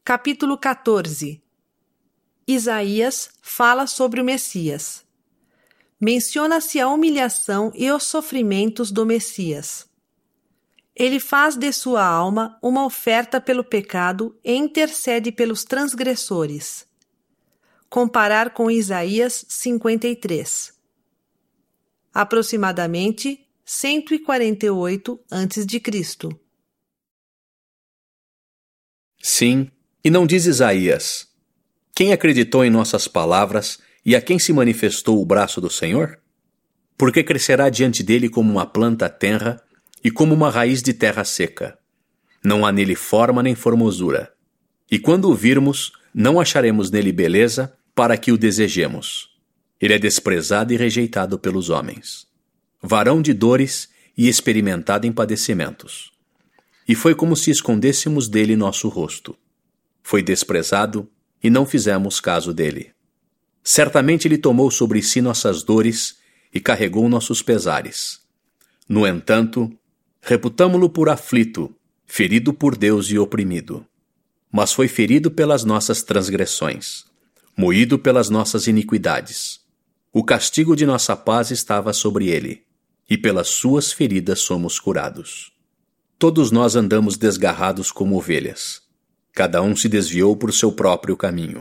Capítulo 14. Isaías fala sobre o Messias. Menciona-se a humilhação e os sofrimentos do Messias. Ele faz de sua alma uma oferta pelo pecado e intercede pelos transgressores. Comparar com Isaías 53. Aproximadamente 148 a.C. Sim, e não diz Isaías: quem acreditou em nossas palavras e a quem se manifestou o braço do Senhor? Porque crescerá diante dele como uma planta tenra e como uma raiz de terra seca. Não há nele forma nem formosura. E quando o virmos, não acharemos nele beleza para que o desejemos. Ele é desprezado e rejeitado pelos homens. Varão de dores e experimentado em padecimentos. E foi como se escondêssemos dele nosso rosto. Foi desprezado e não fizemos caso dele. Certamente ele tomou sobre si nossas dores e carregou nossos pesares. No entanto, reputamo-lo por aflito, ferido por Deus e oprimido. Mas foi ferido pelas nossas transgressões, moído pelas nossas iniquidades. O castigo de nossa paz estava sobre ele, e pelas suas feridas somos curados. Todos nós andamos desgarrados como ovelhas. Cada um se desviou por seu próprio caminho.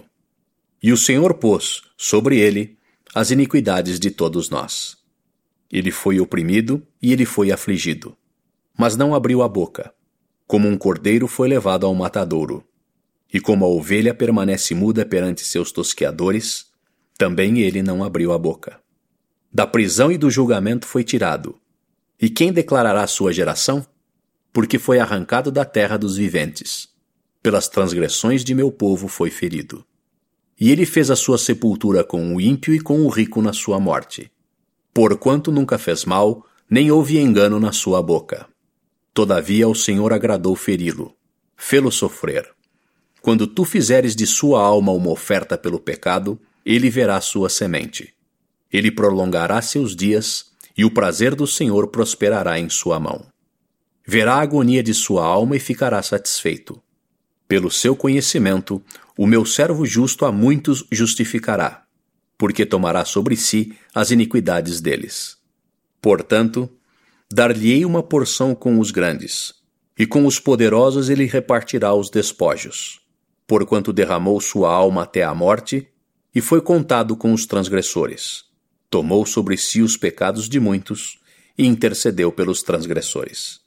E o Senhor pôs sobre ele as iniquidades de todos nós. Ele foi oprimido e ele foi afligido, mas não abriu a boca. Como um cordeiro foi levado ao matadouro, e como a ovelha permanece muda perante seus tosqueadores, também ele não abriu a boca. Da prisão e do julgamento foi tirado. E quem declarará sua geração? Porque foi arrancado da terra dos viventes. Pelas transgressões de meu povo foi ferido. E ele fez a sua sepultura com o ímpio e com o rico na sua morte. Porquanto nunca fez mal, nem houve engano na sua boca. Todavia o Senhor agradou feri-lo, fê-lo sofrer. Quando tu fizeres de sua alma uma oferta pelo pecado, ele verá sua semente. Ele prolongará seus dias, e o prazer do Senhor prosperará em sua mão. Verá a agonia de sua alma e ficará satisfeito. Pelo seu conhecimento, o meu servo justo a muitos justificará, porque tomará sobre si as iniquidades deles. Portanto, dar-lhe-ei uma porção com os grandes, e com os poderosos ele repartirá os despojos, porquanto derramou sua alma até a morte, e foi contado com os transgressores. Tomou sobre si os pecados de muitos, e intercedeu pelos transgressores.